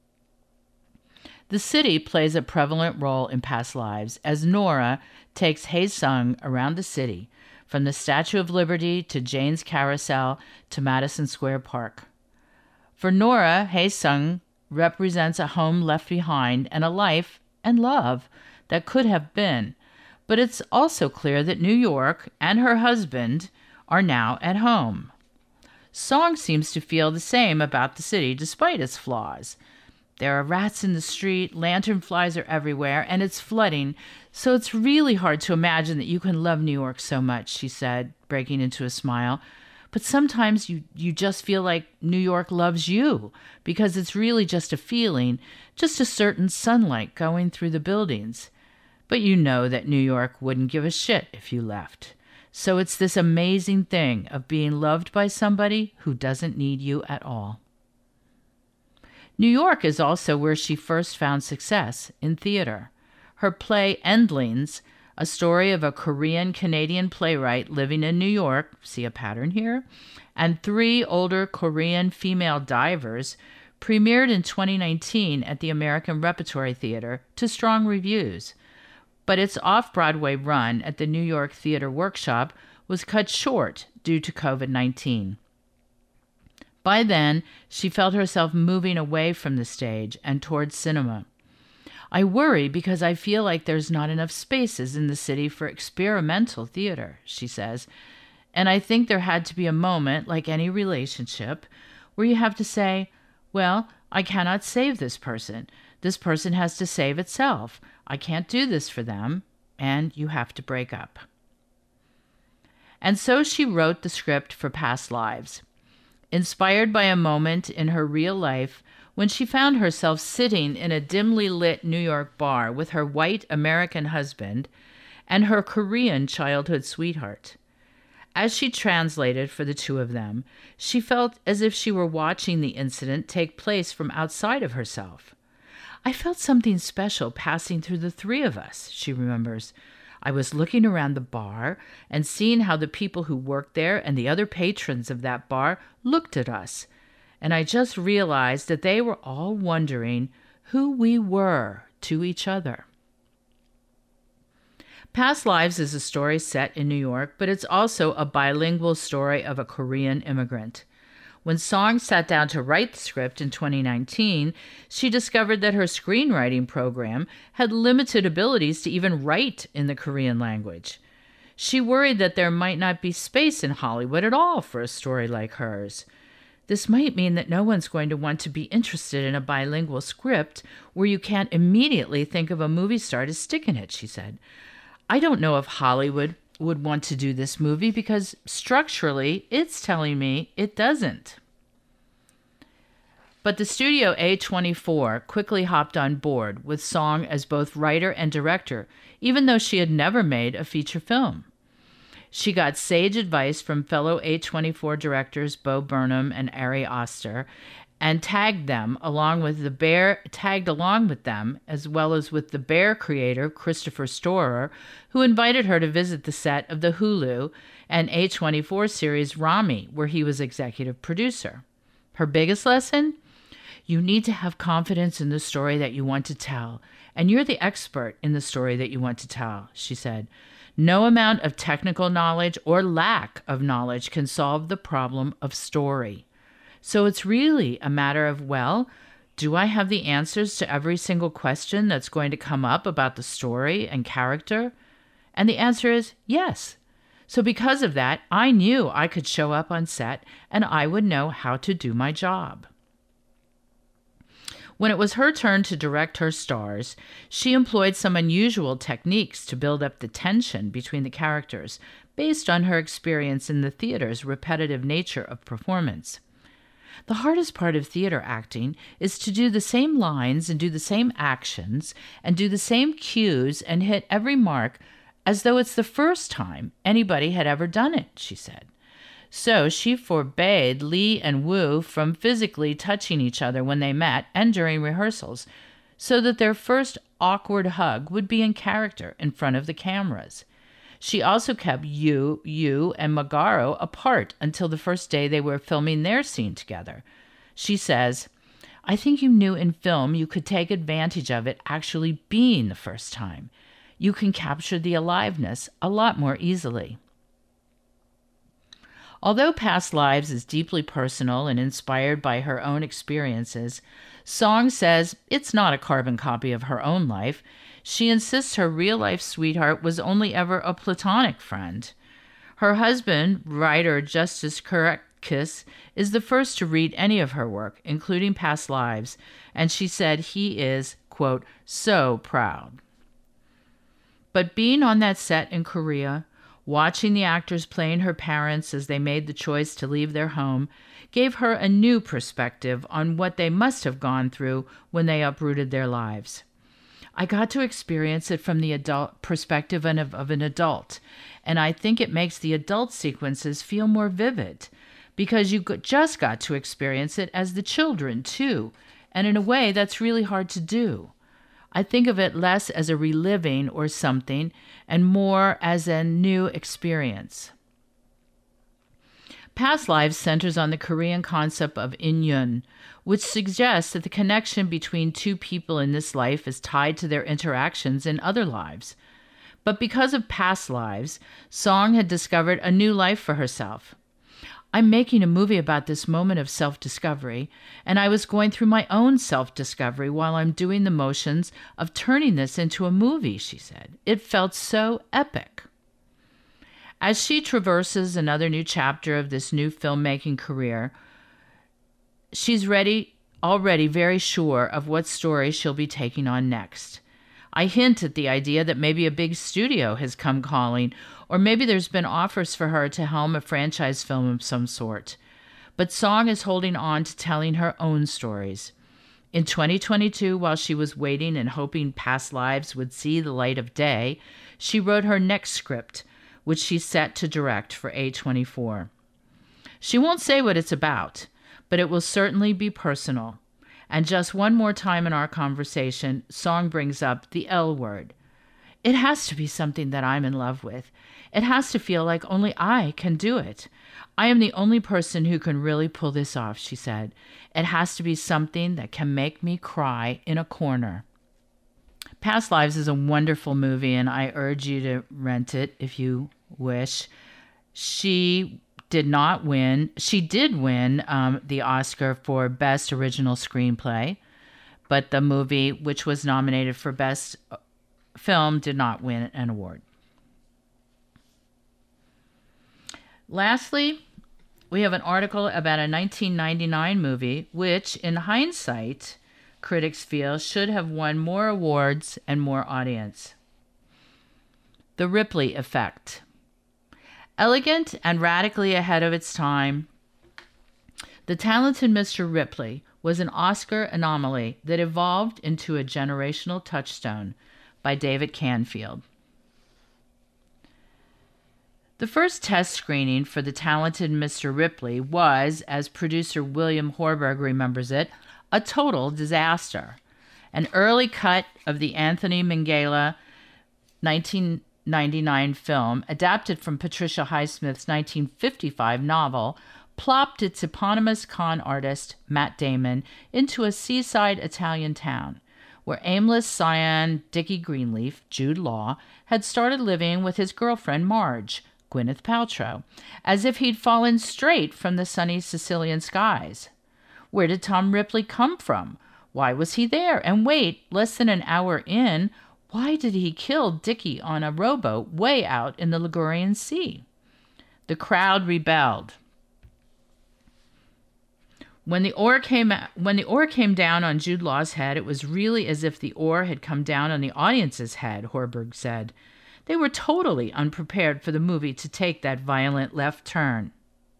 The city plays a prevalent role in Past Lives as Nora takes Hae Sung around the city, from the Statue of Liberty to Jane's Carousel to Madison Square Park. For Nora, Hae Sung represents a home left behind and a life and love that could have been. But it's also clear that New York and her husband are now at home. Song seems to feel the same about the city despite its flaws. There are rats in the street, lanternflies are everywhere, and it's flooding, so it's really hard to imagine that you can love New York so much, she said, breaking into a smile. But sometimes you just feel like New York loves you, because it's really just a feeling, just a certain sunlight going through the buildings. But you know that New York wouldn't give a shit if you left. So it's this amazing thing of being loved by somebody who doesn't need you at all. New York is also where she first found success in theater. Her play Endlings, a story of a Korean-Canadian playwright living in New York, see a pattern here, and 3 older Korean female divers, premiered in 2019 at the American Repertory Theater to strong reviews. But its off-Broadway run at the New York Theater Workshop was cut short due to COVID-19. By then, she felt herself moving away from the stage and towards cinema. I worry because I feel like there's not enough spaces in the city for experimental theater, she says, and I think there had to be a moment, like any relationship, where you have to say, well, I cannot save this person. This person has to save itself. I can't do this for them. and you have to break up. And so she wrote the script for Past Lives, inspired by a moment in her real life when she found herself sitting in a dimly lit New York bar with her white American husband and her Korean childhood sweetheart. As she translated for the two of them, she felt as if she were watching the incident take place from outside of herself. I felt something special passing through the three of us, she remembers. I was looking around the bar and seeing how the people who worked there and the other patrons of that bar looked at us. And I just realized that they were all wondering who we were to each other. Past Lives is a story set in New York, but it's also a bilingual story of a Korean immigrant. When Song sat down to write the script in 2019, she discovered that her screenwriting program had limited abilities to even write in the Korean language. She worried that there might not be space in Hollywood at all for a story like hers. This might mean that no one's going to want to be interested in a bilingual script where you can't immediately think of a movie star to stick in it, she said. I don't know if Hollywood would want to do this movie because structurally it's telling me it doesn't. But the studio A24 quickly hopped on board with Song as both writer and director, even though she had never made a feature film. She got sage advice from fellow A24 directors Bo Burnham and Ari Aster, and tagged along with them, as well as with the Bear creator, Christopher Storer, who invited her to visit the set of the Hulu and A24 series Rami, where he was executive producer. Her biggest lesson? You need to have confidence in the story that you want to tell, and you're the expert in the story that you want to tell, she said. No amount of technical knowledge or lack of knowledge can solve the problem of story. So it's really a matter of, well, do I have the answers to every single question that's going to come up about the story and character? And the answer is yes. So because of that, I knew I could show up on set and I would know how to do my job. When it was her turn to direct her stars, she employed some unusual techniques to build up the tension between the characters based on her experience in the theater's repetitive nature of performance. The hardest part of theater acting is to do the same lines and do the same actions and do the same cues and hit every mark as though it's the first time anybody had ever done it, she said. So she forbade Lee and Woo from physically touching each other when they met and during rehearsals, so that their first awkward hug would be in character in front of the cameras. She also kept Yu and Magaro apart until the first day they were filming their scene together. She says, I think you knew in film you could take advantage of it actually being the first time. You can capture the aliveness a lot more easily. Although Past Lives is deeply personal and inspired by her own experiences, Song says it's not a carbon copy of her own life. She insists her real-life sweetheart was only ever a platonic friend. Her husband, writer Justice Kiss, is the first to read any of her work, including Past Lives, and she said he is, quote, so proud. But being on that set in Korea, watching the actors playing her parents as they made the choice to leave their home, gave her a new perspective on what they must have gone through when they uprooted their lives. I got to experience it from the adult perspective of an adult, and I think it makes the adult sequences feel more vivid, because you just got to experience it as the children, too, and in a way that's really hard to do. I think of it less as a reliving or something, and more as a new experience. Past Lives centers on the Korean concept of inyun, which suggests that the connection between two people in this life is tied to their interactions in other lives. But because of Past Lives, Song had discovered a new life for herself. I'm making a movie about this moment of self-discovery, and I was going through my own self-discovery while I'm doing the motions of turning this into a movie, she said. It felt so epic. As she traverses another new chapter of this new filmmaking career, she's already very sure of what story she'll be taking on next. I hint at the idea that maybe a big studio has come calling, or maybe there's been offers for her to helm a franchise film of some sort. But Song is holding on to telling her own stories. In 2022, while she was waiting and hoping Past Lives would see the light of day, she wrote her next script, which she's set to direct for A24. She won't say what it's about, but it will certainly be personal. And just one more time in our conversation, Song brings up the L word. It has to be something that I'm in love with. It has to feel like only I can do it. I am the only person who can really pull this off, she said. It has to be something that can make me cry in a corner. Past Lives is a wonderful movie, and I urge you to rent it if you wish. She did win the Oscar for Best Original Screenplay, but the movie, which was nominated for Best Film, did not win an award. Lastly, we have an article about a 1999 movie, which, in hindsight, critics feel should have won more awards and more audience. The Ripley Effect. Elegant and radically ahead of its time, The Talented Mr. Ripley was an Oscar anomaly that evolved into a generational touchstone by David Canfield. The first test screening for The Talented Mr. Ripley was, as producer William Horberg remembers it, a total disaster. An early cut of the Anthony Minghella 1999 film, adapted from Patricia Highsmith's 1955 novel, plopped its eponymous con artist, Matt Damon, into a seaside Italian town, where aimless scion Dickie Greenleaf, Jude Law, had started living with his girlfriend Marge, Gwyneth Paltrow, as if he'd fallen straight from the sunny Sicilian skies. Where did Tom Ripley come from? Why was he there? And wait, less than an hour in, why did he kill Dickie on a rowboat way out in the Ligurian Sea? The crowd rebelled. When the oar came down on Jude Law's head, it was really as if the oar had come down on the audience's head, Horberg said. They were totally unprepared for the movie to take that violent left turn.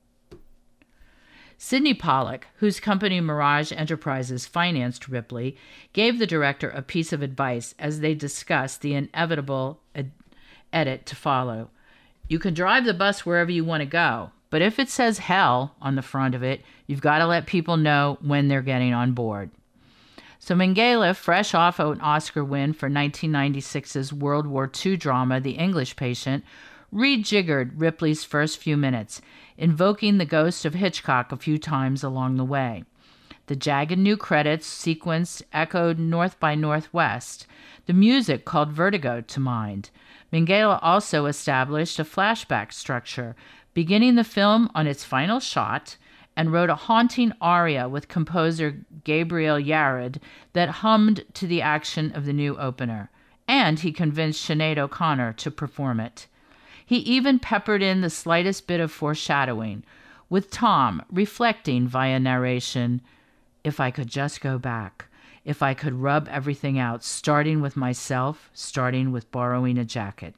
Sidney Pollack, whose company Mirage Enterprises financed Ripley, gave the director a piece of advice as they discussed the inevitable edit to follow. You can drive the bus wherever you want to go, but if it says hell on the front of it, you've got to let people know when they're getting on board. So Minghella, fresh off an Oscar win for 1996's World War II drama The English Patient, rejiggered Ripley's first few minutes, invoking the ghost of Hitchcock a few times along the way. The jagged new credits sequence echoed North by Northwest. The music called Vertigo to mind. Minghella also established a flashback structure, beginning the film on its final shot, and wrote a haunting aria with composer Gabriel Yared that hummed to the action of the new opener. And he convinced Sinead O'Connor to perform it. He even peppered in the slightest bit of foreshadowing, with Tom reflecting via narration, "If I could just go back, if I could rub everything out, starting with myself, starting with borrowing a jacket."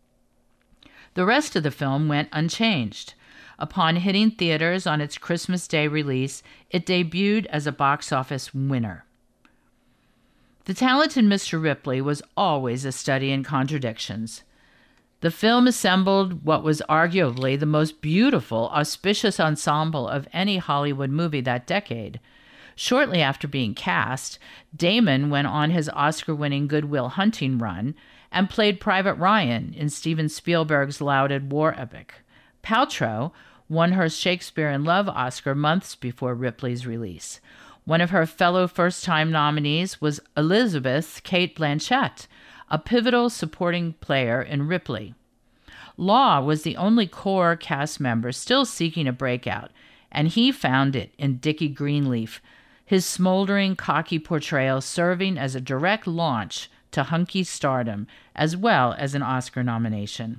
The rest of the film went unchanged. Upon hitting theaters on its Christmas Day release, it debuted as a box office winner. The Talented Mr. Ripley was always a study in contradictions. The film assembled what was arguably the most beautiful, auspicious ensemble of any Hollywood movie that decade. Shortly after being cast, Damon went on his Oscar-winning Good Will Hunting run and played Private Ryan in Steven Spielberg's lauded war epic. Paltrow won her Shakespeare in Love Oscar months before Ripley's release. One of her fellow first-time nominees was Elizabeth Cate Blanchett, a pivotal supporting player in Ripley. Law was the only core cast member still seeking a breakout, and he found it in Dickie Greenleaf, his smoldering, cocky portrayal serving as a direct launch to hunky stardom, as well as an Oscar nomination.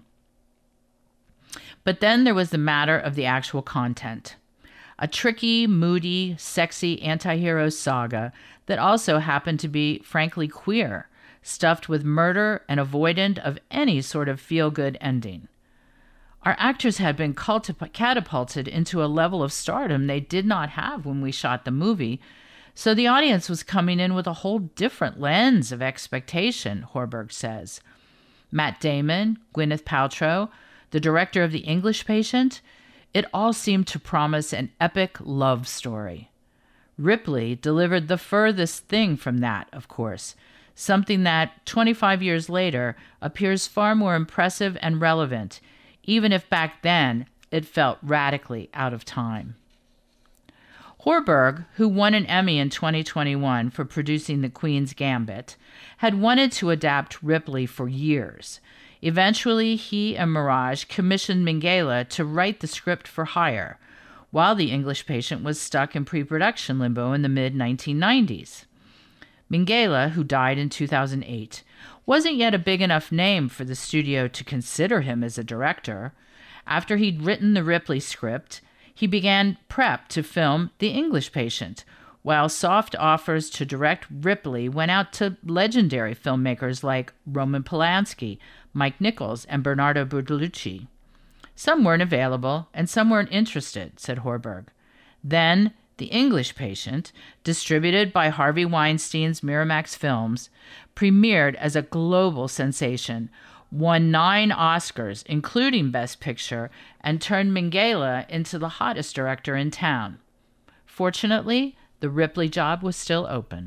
But then there was the matter of the actual content. A tricky, moody, sexy anti-hero saga that also happened to be frankly queer, stuffed with murder and avoidant of any sort of feel-good ending. Our actors had been catapulted into a level of stardom they did not have when we shot the movie, so the audience was coming in with a whole different lens of expectation, Horberg says. Matt Damon, Gwyneth Paltrow, the director of The English Patient, it all seemed to promise an epic love story. Ripley delivered the furthest thing from that, of course, something that, 25 years later, appears far more impressive and relevant, even if back then it felt radically out of time. Horberg, who won an Emmy in 2021 for producing The Queen's Gambit, had wanted to adapt Ripley for years. Eventually, he and Mirage commissioned Minghella to write the script for hire, while The English Patient was stuck in pre-production limbo in the mid-1990s. Minghella, who died in 2008, wasn't yet a big enough name for the studio to consider him as a director. After he'd written the Ripley script, he began prep to film The English Patient, while soft offers to direct Ripley went out to legendary filmmakers like Roman Polanski, Mike Nichols, and Bernardo Bertolucci. Some weren't available, and some weren't interested, said Horberg. Then, The English Patient, distributed by Harvey Weinstein's Miramax Films, premiered as a global sensation, won 9 Oscars, including Best Picture, and turned Minghella into the hottest director in town. Fortunately, the Ripley job was still open.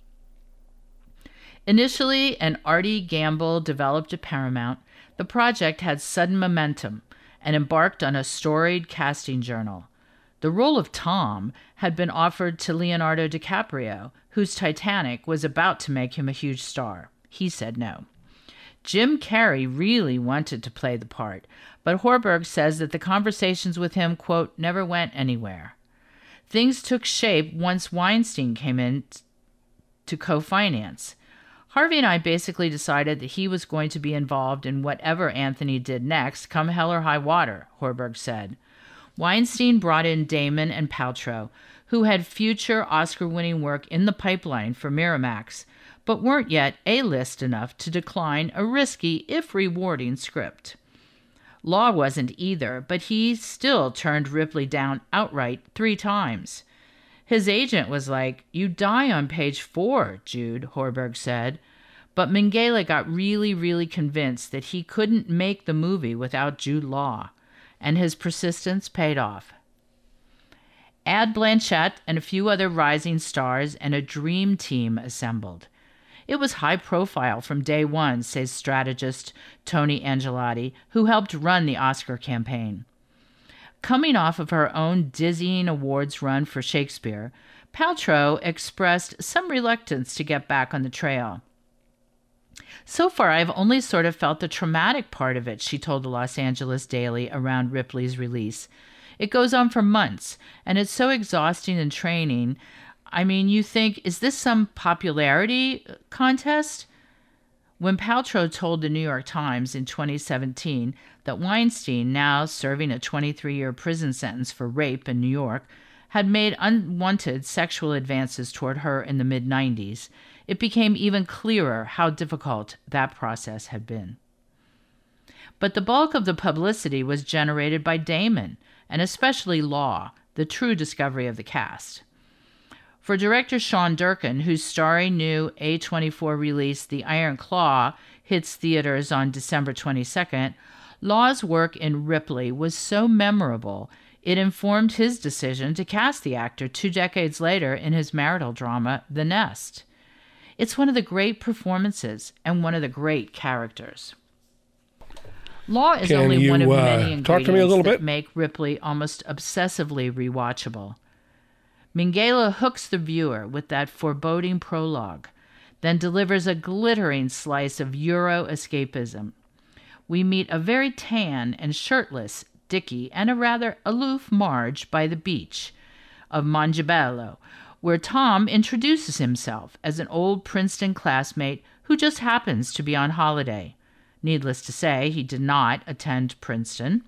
Initially, an Artie Gamble developed at Paramount, the project had sudden momentum and embarked on a storied casting journal. The role of Tom had been offered to Leonardo DiCaprio, whose Titanic was about to make him a huge star. He said no. Jim Carrey really wanted to play the part, but Horberg says that the conversations with him, quote, never went anywhere. Things took shape once Weinstein came in to co-finance. Harvey and I basically decided that he was going to be involved in whatever Anthony did next, come hell or high water, Horberg said. Weinstein brought in Damon and Paltrow, who had future Oscar-winning work in the pipeline for Miramax, but weren't yet A-list enough to decline a risky, if rewarding, script. Law wasn't either, but he still turned Ripley down outright 3 times. His agent was like, "You die on page 4, Jude," Horberg said. But Minghella got really convinced that he couldn't make the movie without Jude Law, and his persistence paid off. Add Blanchett and a few other rising stars, and a dream team assembled. It was high profile from day one, says strategist Tony Angelotti, who helped run the Oscar campaign. Coming off of her own dizzying awards run for Shakespeare, Paltrow expressed some reluctance to get back on the trail. "So far, I've only sort of felt the traumatic part of it," she told the Los Angeles Daily around Ripley's release. "It goes on for months, and it's so exhausting and training. I mean, you think, is this some popularity contest?" When Paltrow told the New York Times in 2017 that Weinstein, now serving a 23-year prison sentence for rape in New York, had made unwanted sexual advances toward her in the mid-90s, it became even clearer how difficult that process had been. But the bulk of the publicity was generated by Damon, and especially Law, the true discovery of the cast. For director Sean Durkin, whose starring new A24 release The Iron Claw hits theaters on December 22nd, Law's work in Ripley was so memorable, it informed his decision to cast the actor 2 decades later in his marital drama, The Nest. It's one of the great performances and one of the great characters. Law is only one of many ingredients that make Ripley almost obsessively rewatchable. Minghella hooks the viewer with that foreboding prologue, then delivers a glittering slice of Euro escapism. We meet a very tan and shirtless Dickie and a rather aloof Marge by the beach of Mongebello, where Tom introduces himself as an old Princeton classmate who just happens to be on holiday. Needless to say, he did not attend Princeton.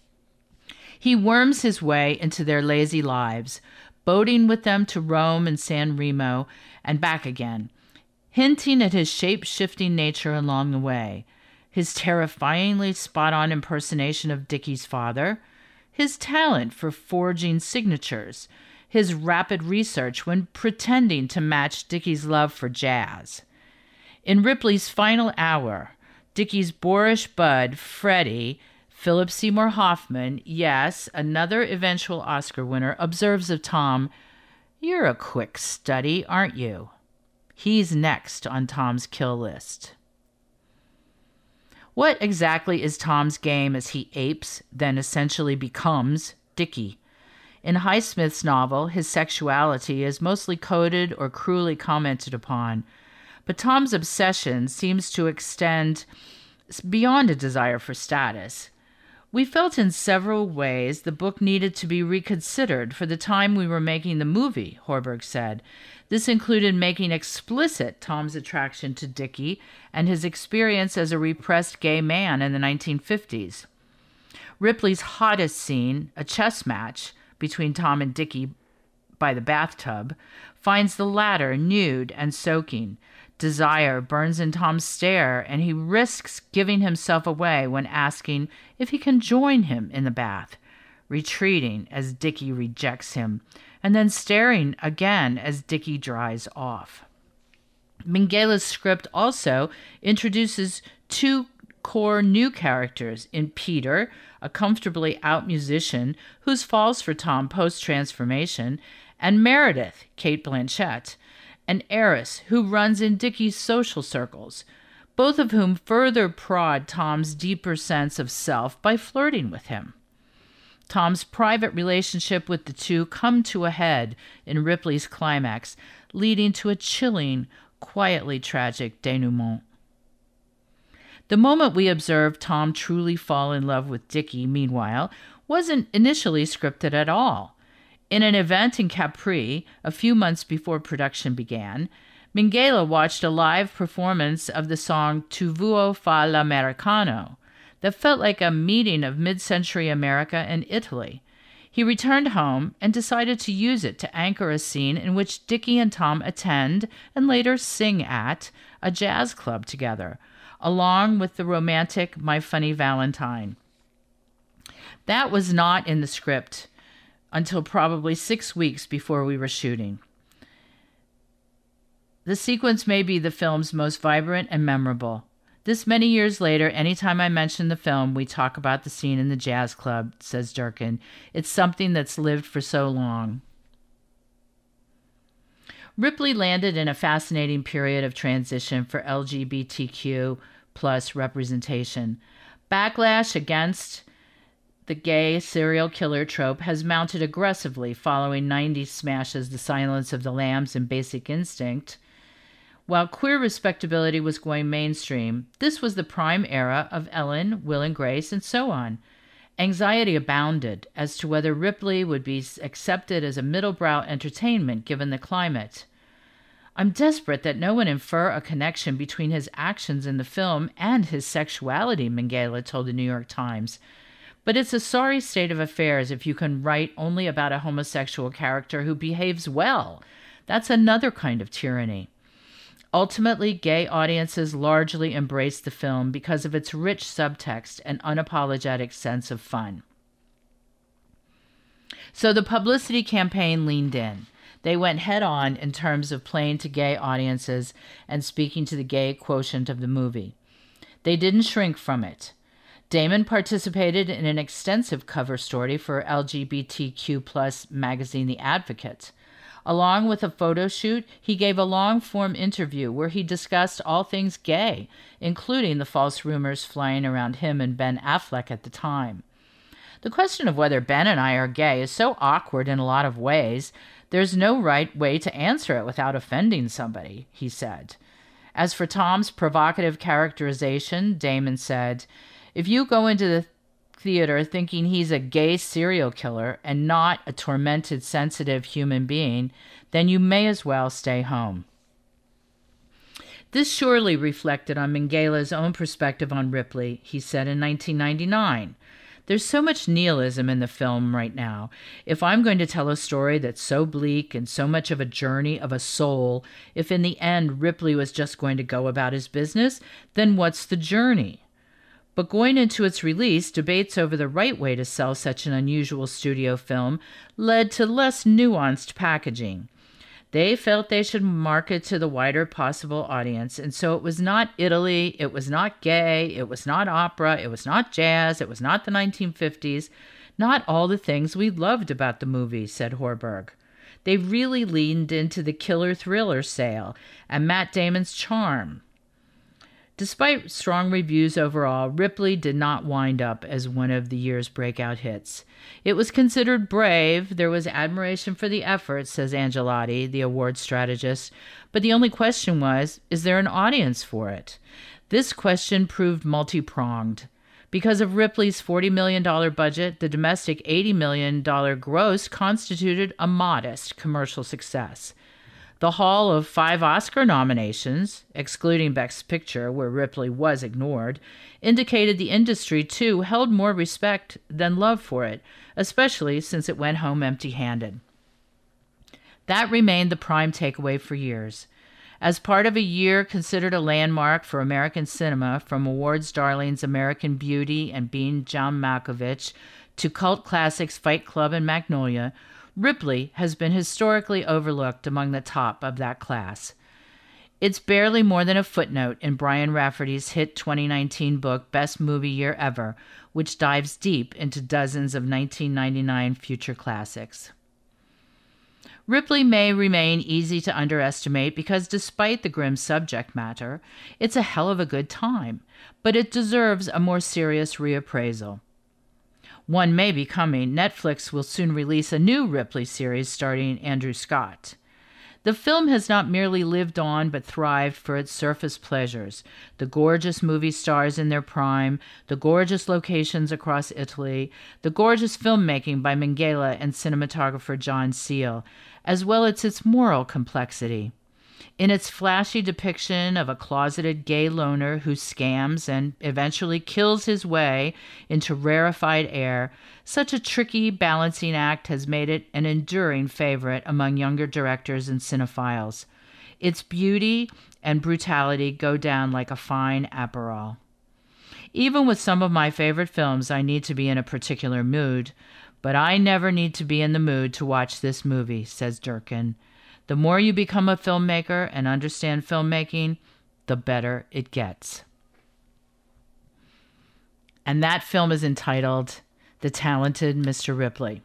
He worms his way into their lazy lives, boating with them to Rome and San Remo and back again. hinting at his shape-shifting nature along the way, his terrifyingly spot-on impersonation of Dickie's father, his talent for forging signatures, his rapid research when pretending to match Dickie's love for jazz. In Ripley's final hour, Dickie's boorish bud, Freddie, Philip Seymour Hoffman, yes, another eventual Oscar winner, observes of Tom, "You're a quick study, aren't you?" He's next on Tom's kill list. What exactly is Tom's game as he apes, then essentially becomes, Dickie? In Highsmith's novel, his sexuality is mostly coded or cruelly commented upon, but Tom's obsession seems to extend beyond a desire for status. We felt in several ways the book needed to be reconsidered for the time we were making the movie, Horberg said. This included making explicit Tom's attraction to Dickie and his experience as a repressed gay man in the 1950s. Ripley's hottest scene, a chess match between Tom and Dickie by the bathtub, finds the latter nude and soaking. Desire burns in Tom's stare, and he risks giving himself away when asking if he can join him in the bath, retreating as Dickie rejects him, and then staring again as Dickie dries off. Minghela's script also introduces two core new characters in Peter, a comfortably out musician whose falls for Tom post-transformation, and Meredith, Kate Blanchett, an heiress who runs in Dickie's social circles, both of whom further prod Tom's deeper sense of self by flirting with him. Tom's private relationship with the two come to a head in Ripley's climax, leading to a chilling, quietly tragic denouement. The moment we observe Tom truly fall in love with Dickie, meanwhile, wasn't initially scripted at all. In an event in Capri, a few months before production began, Minghella watched a live performance of the song Tu vuoi fa l'americano that felt like a meeting of mid-century America and Italy. He returned home and decided to use it to anchor a scene in which Dickie and Tom attend and later sing at a jazz club together, along with the romantic My Funny Valentine. That was not in the script until probably 6 weeks before we were shooting. The sequence may be the film's most vibrant and memorable. This many years later, anytime I mention the film, we talk about the scene in the jazz club, says Durkin. It's something that's lived for so long. Ripley landed in a fascinating period of transition for LGBTQ plus representation. Backlash against the gay serial killer trope has mounted aggressively following 90s smashes The Silence of the Lambs and Basic Instinct. While queer respectability was going mainstream, this was the prime era of Ellen, Will and Grace, and so on. Anxiety abounded as to whether Ripley would be accepted as a middle-brow entertainment given the climate. I'm desperate that no one infer a connection between his actions in the film and his sexuality, Minghella told the New York Times. But it's a sorry state of affairs if you can write only about a homosexual character who behaves well. That's another kind of tyranny. Ultimately, gay audiences largely embraced the film because of its rich subtext and unapologetic sense of fun. So the publicity campaign leaned in. They went head-on in terms of playing to gay audiences and speaking to the gay quotient of the movie. They didn't shrink from it. Damon participated in an extensive cover story for LGBTQ+ magazine The Advocate. Along with a photo shoot, he gave a long-form interview where he discussed all things gay, including the false rumors flying around him and Ben Affleck at the time. The question of whether Ben and I are gay is so awkward in a lot of ways, there's no right way to answer it without offending somebody, he said. As for Tom's provocative characterization, Damon said, "If you go into the theater thinking he's a gay serial killer and not a tormented, sensitive human being, then you may as well stay home." This surely reflected on Minghella's own perspective on Ripley, he said in 1999. There's so much nihilism in the film right now. If I'm going to tell a story that's so bleak and so much of a journey of a soul, if in the end Ripley was just going to go about his business, then what's the journey? But going into its release, debates over the right way to sell such an unusual studio film led to less nuanced packaging. They felt they should market to the wider possible audience, and so it was not Italy, it was not gay, it was not opera, it was not jazz, it was not the 1950s, not all the things we loved about the movie, said Horberg. They really leaned into the killer thriller sale and Matt Damon's charm. Despite strong reviews overall, Ripley did not wind up as one of the year's breakout hits. It was considered brave. There was admiration for the effort, says Angelotti, the award strategist. But the only question was, is there an audience for it? This question proved multi-pronged. Because of Ripley's $40 million budget, the domestic $80 million gross constituted a modest commercial success. The haul of 5 Oscar nominations, excluding Best Picture, where Ripley was ignored, indicated the industry, too, held more respect than love for it, especially since it went home empty-handed. That remained the prime takeaway for years. As part of a year considered a landmark for American cinema, from awards darlings American Beauty and Being John Malkovich to cult classics Fight Club and Magnolia, Ripley has been historically overlooked among the top of that class. It's barely more than a footnote in Brian Rafferty's hit 2019 book Best Movie Year Ever, which dives deep into dozens of 1999 future classics. Ripley may remain easy to underestimate because despite the grim subject matter, it's a hell of a good time, but it deserves a more serious reappraisal. One may be coming. Netflix will soon release a new Ripley series starring Andrew Scott. The film has not merely lived on but thrived for its surface pleasures, the gorgeous movie stars in their prime, the gorgeous locations across Italy, the gorgeous filmmaking by Minghella and cinematographer John Seale, as well as its moral complexity. In its flashy depiction of a closeted gay loner who scams and eventually kills his way into rarefied air, such a tricky balancing act has made it an enduring favorite among younger directors and cinephiles. Its beauty and brutality go down like a fine Aperol. Even with some of my favorite films, I need to be in a particular mood, but I never need to be in the mood to watch this movie, says Durkin. The more you become a filmmaker and understand filmmaking, the better it gets. And that film is entitled The Talented Mr. Ripley.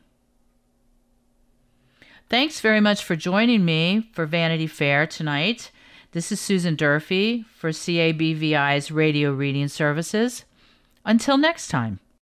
Thanks very much for joining me for Vanity Fair tonight. This is Susan Durfee for CABVI's Radio Reading Services. Until next time.